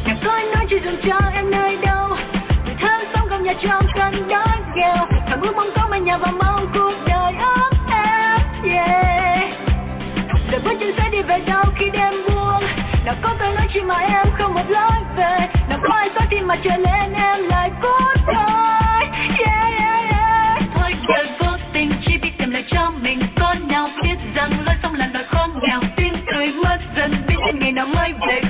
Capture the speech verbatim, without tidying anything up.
Nàng có nói chỉ dừng cho em nơi đâu. Người thân sống cùng nhà trong cơn đói nghèo. Thầm ước mong có mái nhà và mong cuộc đời ấm êm. Yeah. Đời bước chân sẽ đi về đâu khi đêm buông. Nào có câu nói chỉ mà em không một lối về. Nào có ai xóa tim mà trở nên em lại cốt thôi. Yeah, yeah, yeah. Thôi đời vô tình chỉ biết tìm lại cho mình. Có nào biết rằng lối sống là nỗi khó nghèo. Tiếng cười mất dần biết đến ngày nào mới về.